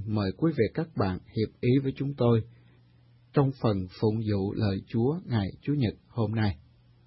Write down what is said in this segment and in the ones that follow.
mời quý vị các bạn hiệp ý với chúng tôi trong phần phụng vụ lời Chúa ngày Chủ nhật hôm nay.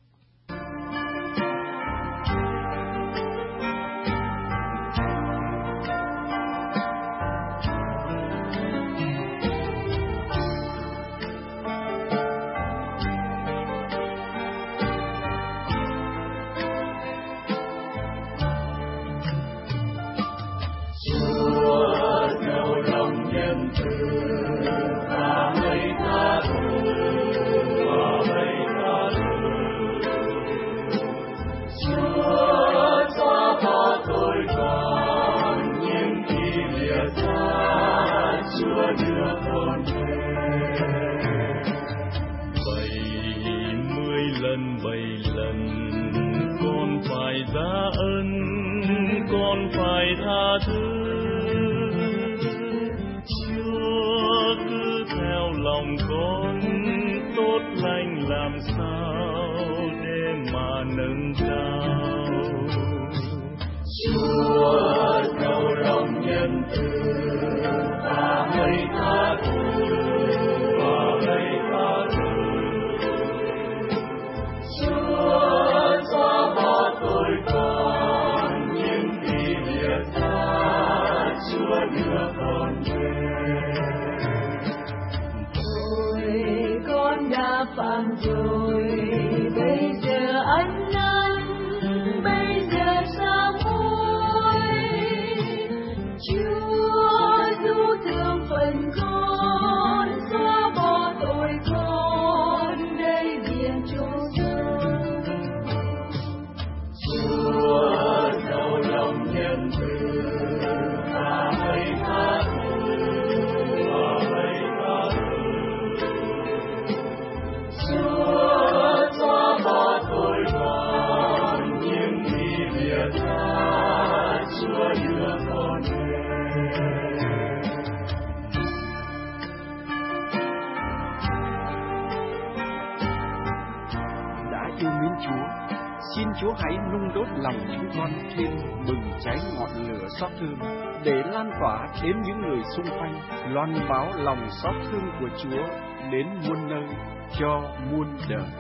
Xin Chúa hãy nung đốt lòng chúng con thêm bừng cháy ngọn lửa xót thương, để lan tỏa đến những người xung quanh, loan báo lòng xót thương của Chúa đến muôn nơi, cho muôn đời.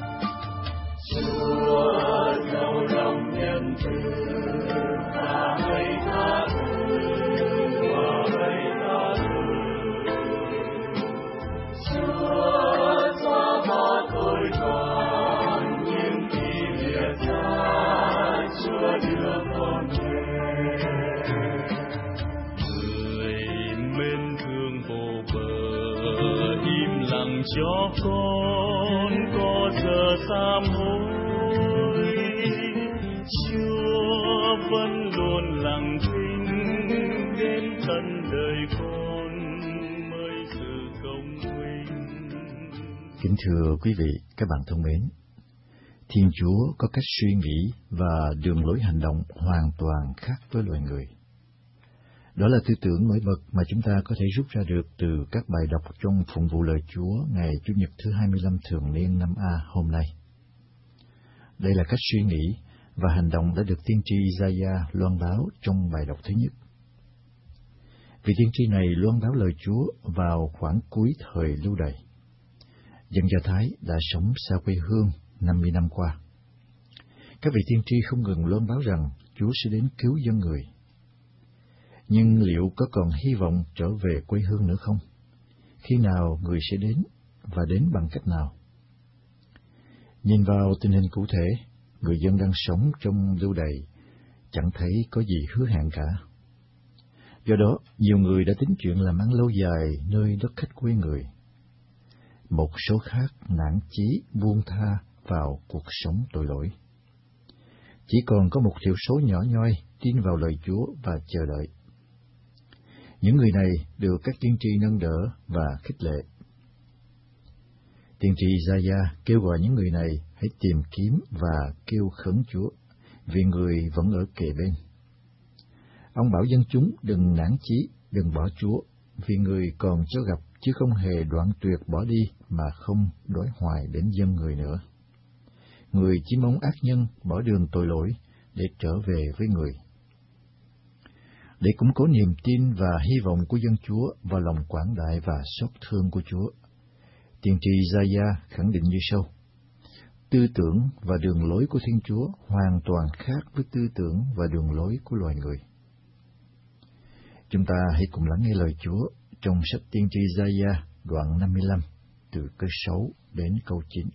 Chúa giàu lòng nhân từ và hãy tha thứ, và hãy tha thứ. Chúa xóa bỏ tội con, nhưng khi lìa xa, Chúa đưa con về. Người mến thương vô bờ, im lặng cho con có giờ sám hối. Chúa vẫn luôn lặng thinh đến tận đời con mới sự công vinh. Kính thưa quý vị, các bạn thân mến, Thiên Chúa có cách suy nghĩ và đường lối hành động hoàn toàn khác với loài người. Đó là tư tưởng nổi bật mà chúng ta có thể rút ra được từ các bài đọc trong phụng vụ lời Chúa ngày Chủ nhật thứ 25 thường niên năm A hôm nay. Đây là cách suy nghĩ và hành động đã được tiên tri Isaiah loan báo trong bài đọc thứ nhất. Vị tiên tri này loan báo lời Chúa vào khoảng cuối thời lưu đày. Dân Do Thái đã sống xa quê hương 50 năm qua. Các vị tiên tri không ngừng loan báo rằng Chúa sẽ đến cứu dân người. Nhưng liệu có còn hy vọng trở về quê hương nữa không? Khi nào người sẽ đến và đến bằng cách nào? Nhìn vào tình hình cụ thể, người dân đang sống trong lưu đày chẳng thấy có gì hứa hẹn cả. Do đó, nhiều người đã tính chuyện làm ăn lâu dài nơi đất khách quê người. Một số khác nản chí buông tha vào cuộc sống tội lỗi. Chỉ còn có một thiểu số nhỏ nhoi tin vào lời Chúa và chờ đợi. Những người này được các tiên tri nâng đỡ và khích lệ. Tiên tri Isaiah kêu gọi những người này hãy tìm kiếm và kêu khấn Chúa, vì người vẫn ở kề bên. Ông bảo dân chúng đừng nản chí, đừng bỏ Chúa, vì người còn cho gặp chứ không hề đoạn tuyệt bỏ đi mà không đói hoài đến dân người nữa. Người chỉ mong ác nhân bỏ đường tội lỗi để trở về với người. để củng cố niềm tin và hy vọng của dân Chúa vào lòng quảng đại và xót thương của Chúa. Tiên tri Gia-gia khẳng định như sau: tư tưởng và đường lối của Thiên Chúa hoàn toàn khác với tư tưởng và đường lối của loài người. Chúng ta hãy cùng lắng nghe lời Chúa trong sách Tiên tri Gia-gia đoạn 55 từ câu 6 đến câu 9.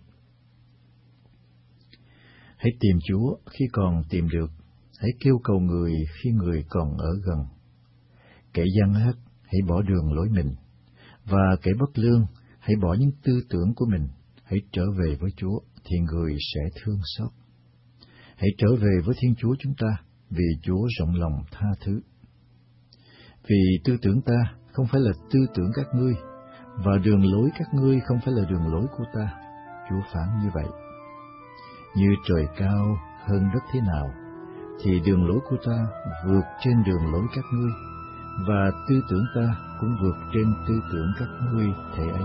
Hãy tìm Chúa khi còn tìm được, hãy kêu cầu người khi người còn ở gần. Kẻ gian ác hãy bỏ đường lối mình, và kẻ bất lương hãy bỏ những tư tưởng của mình. Hãy trở về với Chúa thì người sẽ thương xót. Hãy trở về với Thiên Chúa chúng ta, vì Chúa rộng lòng tha thứ. Vì tư tưởng ta không phải là tư tưởng các ngươi, và đường lối các ngươi không phải là đường lối của ta. Chúa phán như vậy: như trời cao hơn đất thế nào, thì đường lối của ta vượt trên đường lối các ngươi, và tư tưởng ta cũng vượt trên tư tưởng các ngươi thể ấy.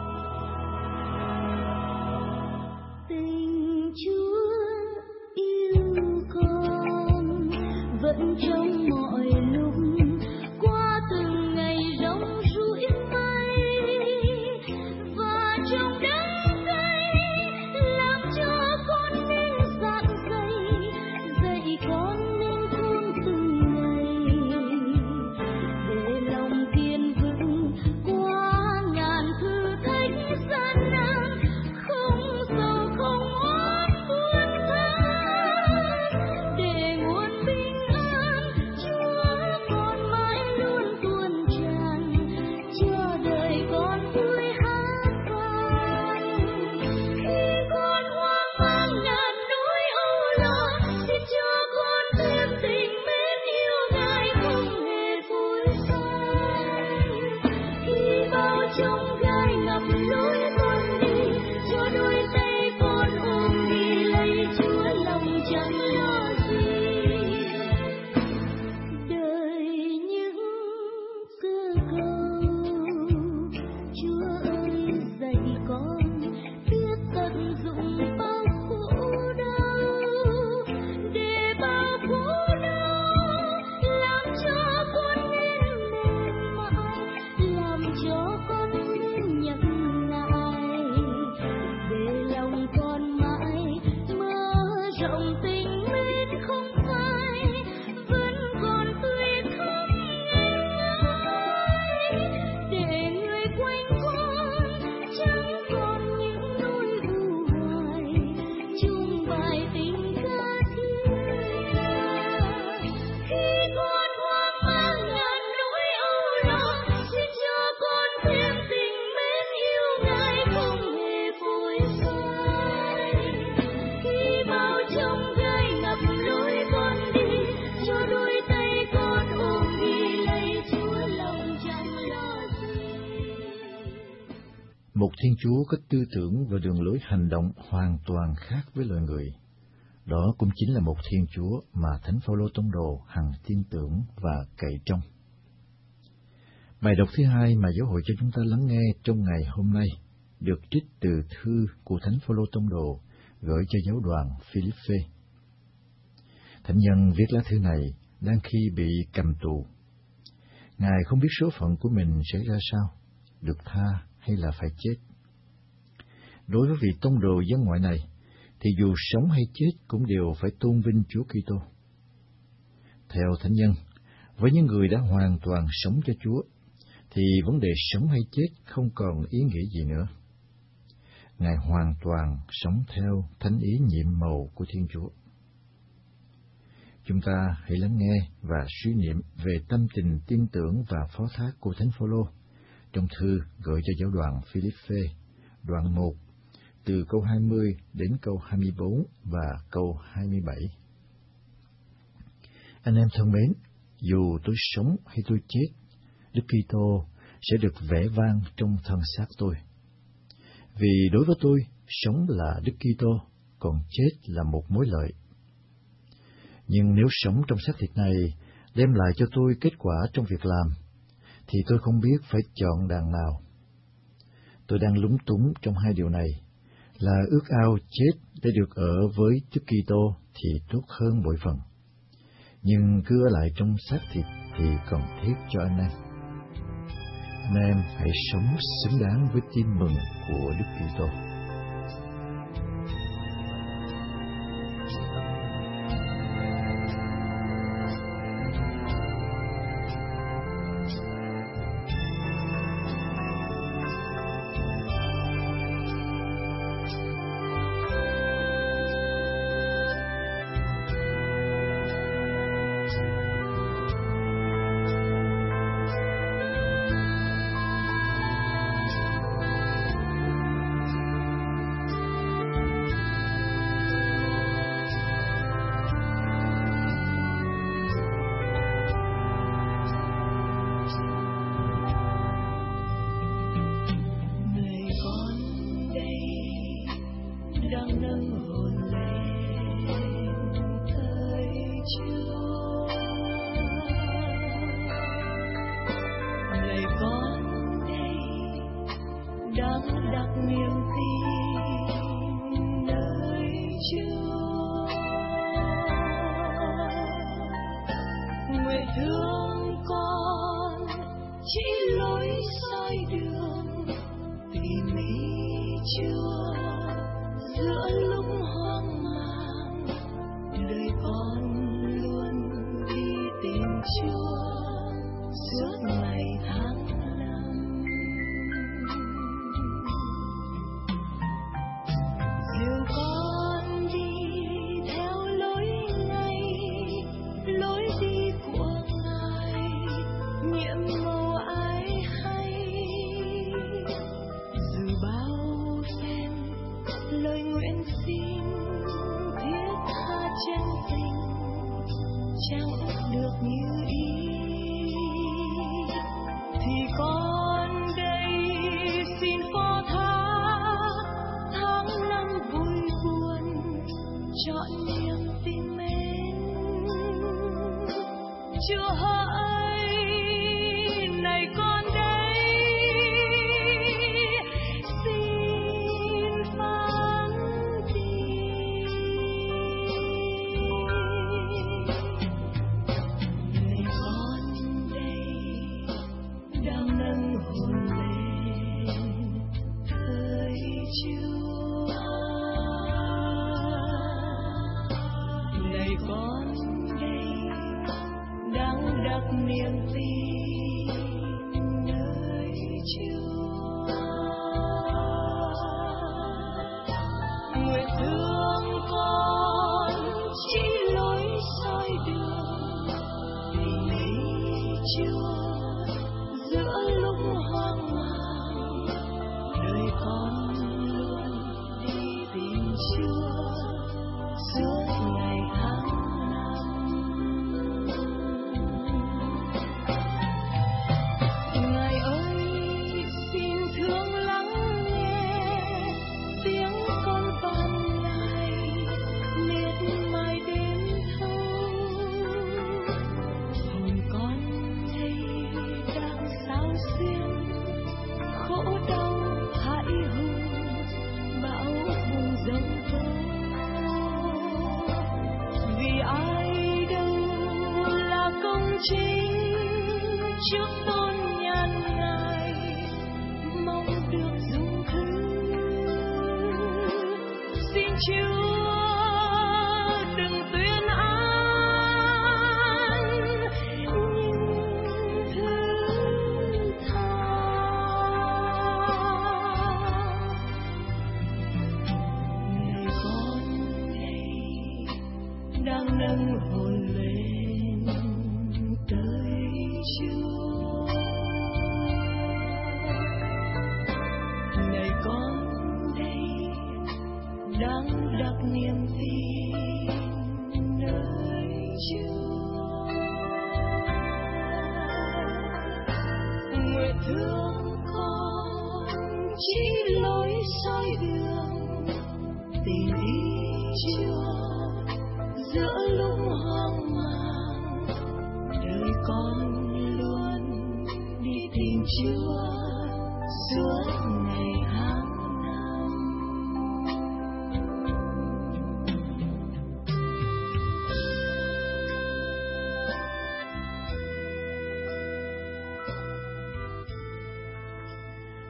Tình Chúa yêu con vẫn trong mọi lúc, qua từng ngày rong ruổi mây, và trong đắng cay làm cho con nên dạn dày, dạy con nên khôn từng ngày, để lòng kiên vững qua ngàn thử thách gian nan, không sầu không oán buồn than, để nguồn bình an Chúa con mãi luôn tuôn tràn, cho đời con vui hát vang. Khi con hoang mang ngàn nỗi âu lo, xin cho con thêm tình mến yêu Ngài không hề phôi phai. Khi bao trong gai ngập lối con đi, cho đôi tay con ôm đi lấy Chúa lòng chẳng lo gì. Đời những cơ cầu, Chúa ơi dạy con biết tận dụng bao khổ đau, để bao khổ đau làm cho con nên mềm mại, làm cho con nên nhẫn nại, để lòng con mãi mở rộng tình mến không phai, vẫn còn tươi khóc ngày ngày, để người quanh con chẳng còn những nỗi u hoài, chung bài tình ca thiên nga. Khi con hoang mang ngàn nỗi âu lo, xin cho con thêm tình mến yêu Ngài không hề phôi phai. Khi bao trong gai ngập lối con đi, cho đôi tay con ôm đi lấy Chúa lòng chẳng lo gì. Một Thiên Chúa có tư tưởng và đường lối hành động hoàn toàn khác với loài người. Đó cũng chính là một Thiên Chúa mà Thánh Phaolô tông đồ hằng tin tưởng và cậy trông. Bài đọc thứ hai mà giáo hội cho chúng ta lắng nghe trong ngày hôm nay được trích từ thư của Thánh Phaolô tông đồ gửi cho giáo đoàn Philippe. Thánh nhân viết lá thư này đang khi bị cầm tù. Ngài không biết số phận của mình sẽ ra sao, được tha hay là phải chết. Đối với vị tông đồ dân ngoại này, thì dù sống hay chết cũng đều phải tôn vinh Chúa Kitô. Theo Thánh nhân, với những người đã hoàn toàn sống cho Chúa, thì vấn đề sống hay chết không còn ý nghĩa gì nữa. Ngài hoàn toàn sống theo thánh ý nhiệm màu của Thiên Chúa. Chúng ta hãy lắng nghe và suy niệm về tâm tình tin tưởng và phó thác của Thánh Phaolô trong thư gửi cho giáo đoàn Philippe, đoạn 1, từ câu 20 đến câu 24 và câu 27. Anh em thân mến, dù tôi sống hay tôi chết, Đức Kitô sẽ được vẻ vang trong thân xác tôi. Vì đối với tôi, sống là Đức Kitô, còn chết là một mối lợi. Nhưng nếu sống trong xác thịt này đem lại cho tôi kết quả trong việc làm, thì tôi không biết phải chọn đàng nào. Tôi đang lúng túng trong hai điều này, là ước ao chết để được ở với Đức Kitô thì tốt hơn bội phần. Nhưng cứ ở lại trong xác thịt thì cần thiết cho anh em. Anh em hãy sống xứng đáng với tin mừng của Đức Kitô.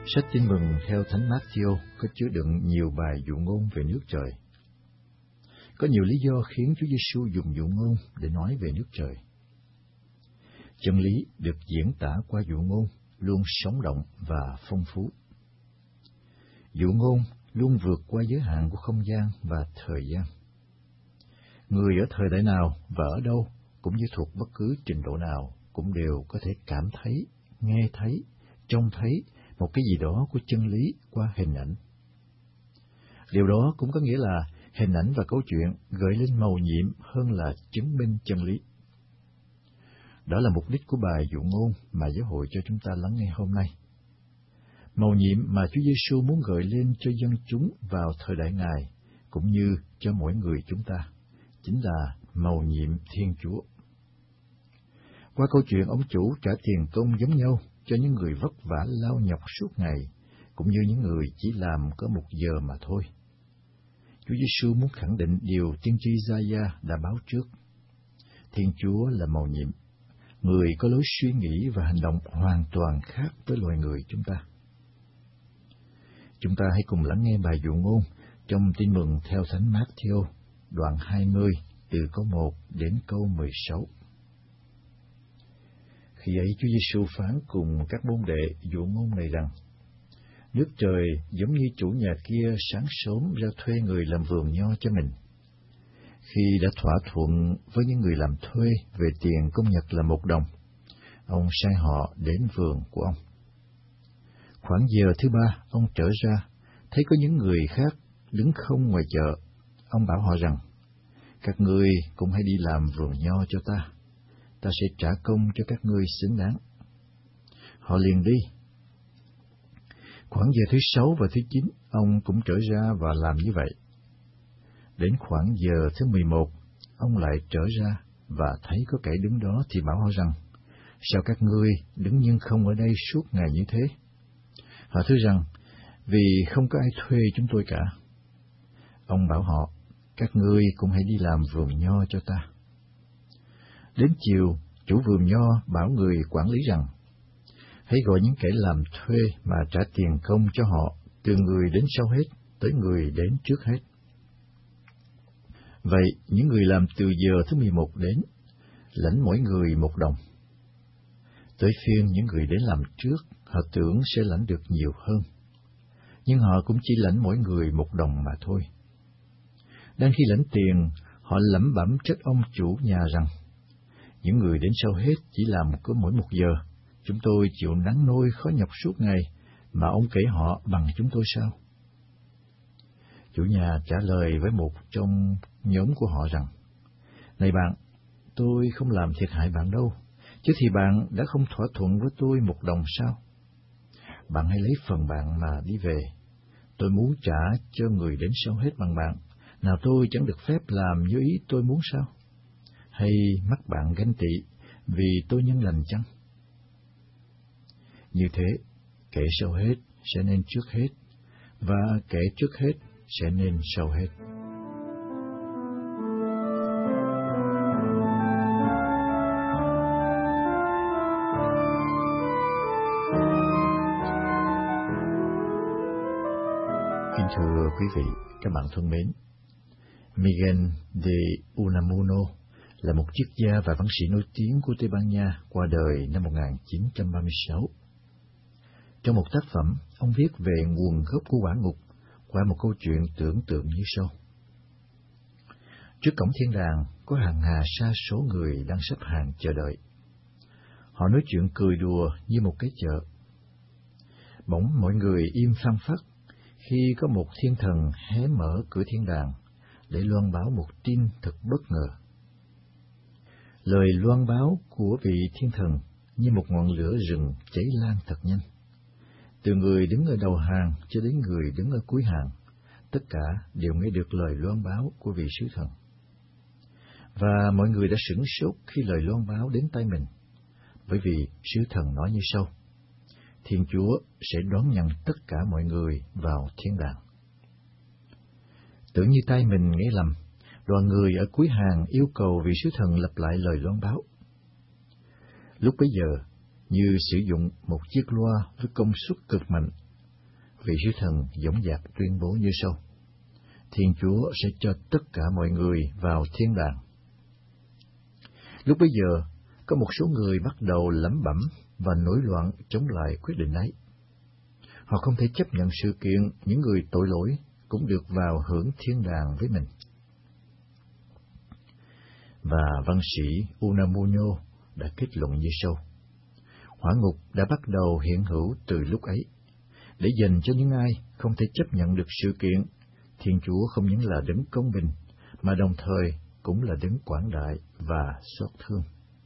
Sách Tin Mừng theo Thánh Matthew có chứa đựng nhiều bài dụ ngôn về nước trời. Có nhiều lý do khiến Chúa Giêsu dùng dụ ngôn để nói về nước trời. Chân lý được diễn tả qua dụ ngôn luôn sống động và phong phú. Dụ ngôn luôn vượt qua giới hạn của không gian và thời gian. Người ở thời đại nào và ở đâu, cũng như thuộc bất cứ trình độ nào, cũng đều có thể cảm thấy, nghe thấy, trông thấy một cái gì đó của chân lý qua hình ảnh. Điều đó cũng có nghĩa là hình ảnh và câu chuyện gợi lên mầu nhiệm hơn là chứng minh chân lý. Đó là mục đích của bài dụ ngôn mà giáo hội cho chúng ta lắng nghe hôm nay. Mầu nhiệm mà Chúa Giêsu muốn gợi lên cho dân chúng vào thời đại Ngài, cũng như cho mỗi người chúng ta, chính là mầu nhiệm Thiên Chúa. Qua câu chuyện ông chủ trả tiền công giống nhau cho những người vất vả lao nhọc suốt ngày, cũng như những người chỉ làm có 1 giờ mà thôi. Chúa Giêsu muốn khẳng định điều tiên tri Gia-gia đã báo trước. Thiên Chúa là mầu nhiệm, người có lối suy nghĩ và hành động hoàn toàn khác với loài người chúng ta. Chúng ta hãy cùng lắng nghe bài dụ ngôn trong Tin Mừng theo Thánh Matthew, đoạn 20, từ câu 1 đến câu 16. Khi ấy Chúa Giêsu phán cùng các môn đệ dụ ngôn này rằng: Nước trời giống như chủ nhà kia sáng sớm ra thuê người làm vườn nho cho mình. Khi đã thỏa thuận với những người làm thuê về tiền công nhật là 1 đồng, ông sai họ đến vườn của ông. Khoảng giờ thứ 3, ông trở ra, thấy có những người khác đứng không ngoài chợ. Ông bảo họ rằng: Các ngươi cũng hãy đi làm vườn nho cho ta. Ta sẽ trả công cho các ngươi xứng đáng. Họ liền đi. Khoảng giờ thứ 6 và thứ 9, ông cũng trở ra và làm như vậy. Đến khoảng giờ thứ 11, ông lại trở ra và thấy có kẻ đứng đó thì bảo họ rằng: Sao các ngươi đứng nhưng không ở đây suốt ngày như thế? Họ thưa rằng: Vì không có ai thuê chúng tôi cả. Ông bảo họ: Các ngươi cũng hãy đi làm vườn nho cho ta. Đến chiều, chủ vườn nho bảo người quản lý rằng: Hãy gọi những kẻ làm thuê mà trả tiền công cho họ, từ người đến sau hết, tới người đến trước hết. Vậy, những người làm từ giờ thứ 11 đến, lãnh mỗi người 1 đồng. Tới phiên những người đến làm trước, họ tưởng sẽ lãnh được nhiều hơn, nhưng họ cũng chỉ lãnh mỗi người 1 đồng mà thôi. Đang khi lãnh tiền, họ lẩm bẩm trách ông chủ nhà rằng: Những người đến sau hết chỉ làm có mỗi 1 giờ, chúng tôi chịu nắng nôi khó nhọc suốt ngày, mà ông kể họ bằng chúng tôi sao? Chủ nhà trả lời với một trong nhóm của họ rằng: Này bạn, tôi không làm thiệt hại bạn đâu, chứ thì bạn đã không thỏa thuận với tôi 1 đồng sao? Bạn hãy lấy phần bạn mà đi về. Tôi muốn trả cho người đến sau hết bằng bạn, nào tôi chẳng được phép làm như ý tôi muốn sao? Hay mắc bạn ganh tị vì tôi nhân lành chăng? Như thế, kẻ sau hết sẽ nên trước hết, và kẻ trước hết sẽ nên sau hết. Kính thưa quý vị, các bạn thân mến, Miguel de Unamuno là một triết gia và văn sĩ nổi tiếng của Tây Ban Nha, qua đời năm 1936. Trong một tác phẩm, ông viết về nguồn gốc của quả ngục qua một câu chuyện tưởng tượng như sau. Trước cổng thiên đàng có hàng hà sa số người đang xếp hàng chờ đợi. Họ nói chuyện cười đùa như một cái chợ. Bỗng mọi người im phăng phắc khi có một thiên thần hé mở cửa thiên đàng để loan báo một tin thật bất ngờ. Lời loan báo của vị thiên thần như một ngọn lửa rừng cháy lan thật nhanh. Từ người đứng ở đầu hàng cho đến người đứng ở cuối hàng, tất cả đều nghe được lời loan báo của vị sứ thần. Và mọi người đã sửng sốt khi lời loan báo đến tai mình, bởi vì sứ thần nói như sau: Thiên Chúa sẽ đón nhận tất cả mọi người vào thiên đàng. Tưởng như tai mình nghe lầm, đoàn người ở cuối hàng yêu cầu vị sứ thần lặp lại lời loan báo. Lúc bấy giờ, như sử dụng một chiếc loa với công suất cực mạnh, Vị sứ thần dõng dạc tuyên bố như sau: Thiên Chúa sẽ cho tất cả mọi người vào thiên đàng. Lúc bấy giờ, có một số người bắt đầu lẩm bẩm và nổi loạn chống lại quyết định ấy. Họ không thể chấp nhận sự kiện những người tội lỗi cũng được vào hưởng thiên đàng với mình. Và văn sĩ Unamuno đã kết luận như sau: Hỏa ngục đã bắt đầu hiện hữu từ lúc ấy, để dành cho những ai không thể chấp nhận được sự kiện Thiên Chúa không những là đấng công bình, mà đồng thời cũng là đấng quảng đại và xót thương.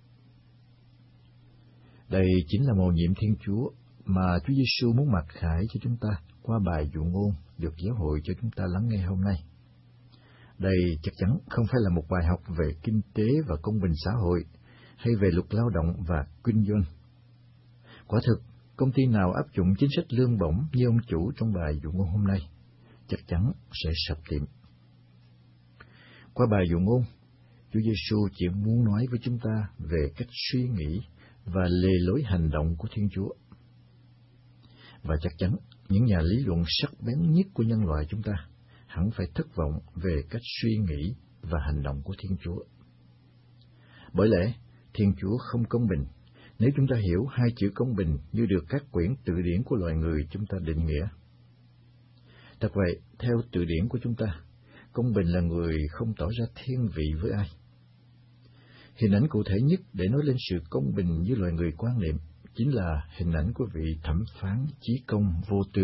Đây chính là mầu nhiệm Thiên Chúa mà Chúa Giêsu muốn mặc khải cho chúng ta qua bài dụ ngôn được giáo hội cho chúng ta lắng nghe hôm nay. Đây chắc chắn không phải là một bài học về kinh tế và công bình xã hội, hay về luật lao động và kinh doanh. Quả thực, công ty nào áp dụng chính sách lương bổng như ông chủ trong bài dụ ngôn hôm nay, chắc chắn sẽ sập tiệm. Qua bài dụ ngôn, Chúa Giêsu chỉ muốn nói với chúng ta về cách suy nghĩ và lề lối hành động của Thiên Chúa. Và chắc chắn, những nhà lý luận sắc bén nhất của nhân loại chúng ta hẳn phải thất vọng về cách suy nghĩ và hành động của Thiên Chúa. Bởi lẽ, Thiên Chúa không công bình, nếu chúng ta hiểu hai chữ công bình như được các quyển từ điển của loài người chúng ta định nghĩa. Thật vậy, theo từ điển của chúng ta, công bình là người không tỏ ra thiên vị với ai. Hình ảnh cụ thể nhất để nói lên sự công bình như loài người quan niệm chính là hình ảnh của vị thẩm phán chí công vô tư.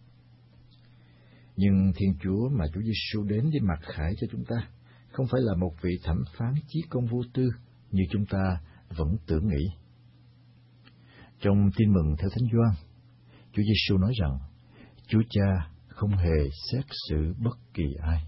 Nhưng Thiên Chúa mà Chúa Giêsu đến để mặc khải cho chúng ta không phải là một vị thẩm phán chí công vô tư như chúng ta vẫn tưởng nghĩ. Trong Tin mừng theo Thánh Gioan, Chúa Giêsu nói rằng Chúa Cha không hề xét xử bất kỳ ai.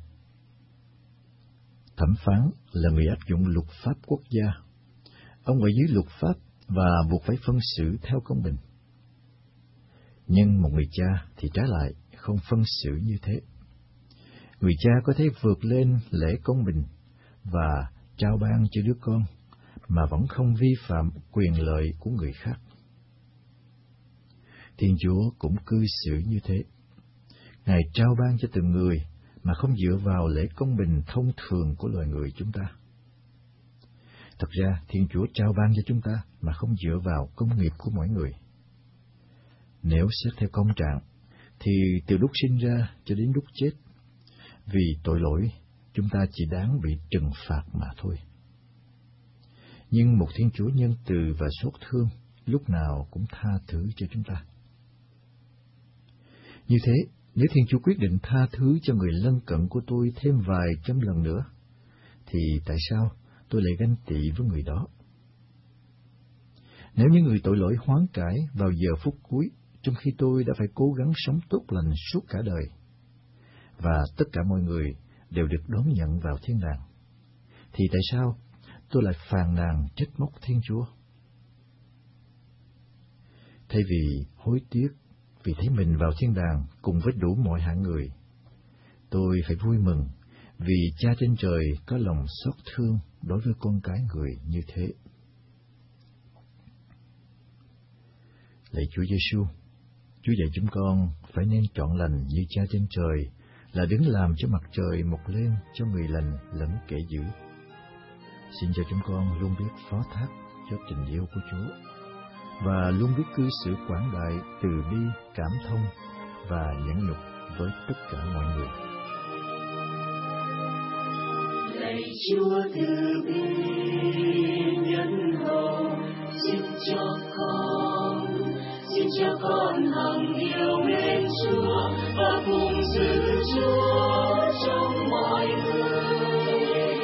Thẩm phán là người áp dụng luật pháp quốc gia. Ông ở dưới luật pháp và buộc phải phân xử theo công bình. Nhưng một người cha thì trái lại không phân xử như thế. Người cha có thể vượt lên lễ công bình và trao ban cho đứa con mà vẫn không vi phạm quyền lợi của người khác. Thiên Chúa cũng cư xử như thế. Ngài trao ban cho từng người mà không dựa vào lễ công bình thông thường của loài người chúng ta. Thật ra, Thiên Chúa trao ban cho chúng ta mà không dựa vào công nghiệp của mỗi người. Nếu xét theo công trạng, thì từ lúc sinh ra cho đến lúc chết, vì tội lỗi, chúng ta chỉ đáng bị trừng phạt mà thôi. Nhưng một Thiên Chúa nhân từ và xót thương lúc nào cũng tha thứ cho chúng ta. Như thế, nếu Thiên Chúa quyết định tha thứ cho người lân cận của tôi thêm vài trăm lần nữa, thì tại sao tôi lại ganh tị với người đó? Nếu những người tội lỗi hoán cải vào giờ phút cuối, trong khi tôi đã phải cố gắng sống tốt lành suốt cả đời, và tất cả mọi người đều được đón nhận vào thiên đàng, thì tại sao tôi lại phàn nàn trách móc Thiên Chúa? Thay vì hối tiếc vì thấy mình vào thiên đàng cùng với đủ mọi hạng người, tôi phải vui mừng vì Cha trên trời có lòng xót thương đối với con cái người như thế. Lạy Chúa Giêsu, Chúa dạy chúng con phải nên chọn lành như Cha trên trời là đứng làm cho mặt trời mọc lên cho người lành lẫn kẻ dữ. Xin cho chúng con luôn biết phó thác cho tình yêu của Chúa và luôn biết cư xử quảng đại, từ bi, cảm thông và nhẫn nhục với tất cả mọi người. Lạy Chúa từ bi nhân hậu, xin cho con hằng yêu mến Chúa và cùng giữ Chúa trong mọi người.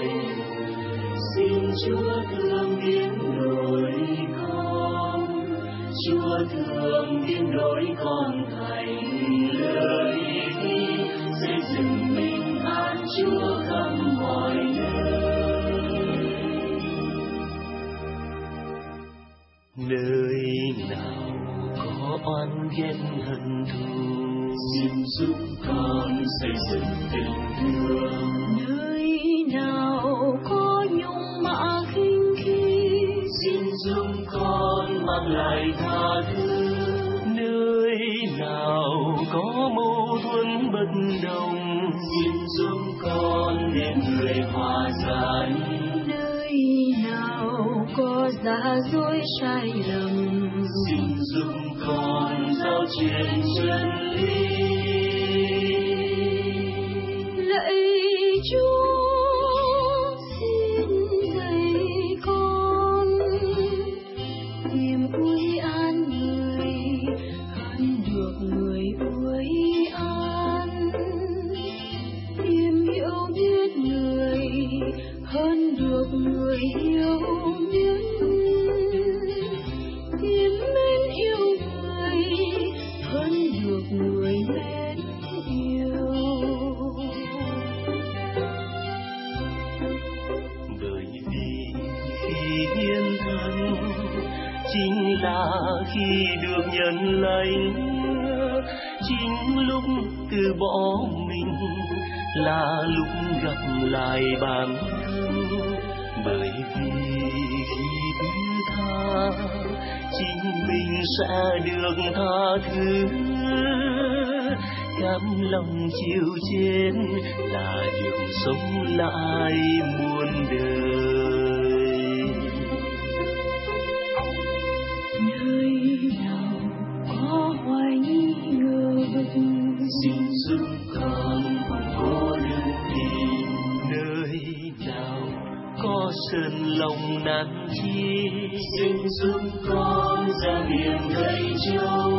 Xin Chúa thương biến đổi con, Chúa thương biến đổi con thành lời thi, xây dựng bình an Chúa khắp mọi nơi. Nơi nào có oan ghét hận thù, xin giúp con xây dựng tình thương. Nơi nào có nhung mạ khinh khi, xin giúp con mang lại tha thứ. Nơi nào có giả dối sai lầm. Xin giúp con giao truyền chân lý. Lạy Chúa, xin dạy con tìm ui an người hơn được người ui an, tìm hiểu biết người hơn được người yêu biết, tìm mến yêu người hơn được người mến yêu. Bởi vì khi hiến thân chính là khi được nhận lãnh, chính lúc từ bỏ mình là lúc gặp lại bản thân. Bởi vì khi thứ tha chính mình sẽ được tha thứ, cam lòng chịu chết là điều sống lại muôn đời. Nơi nào có hoài nghi ngờ vực, Xin giúp con có đức tin. Nơi nào có sơn lòng nan chi, xin giúp con ra biển thầy châu.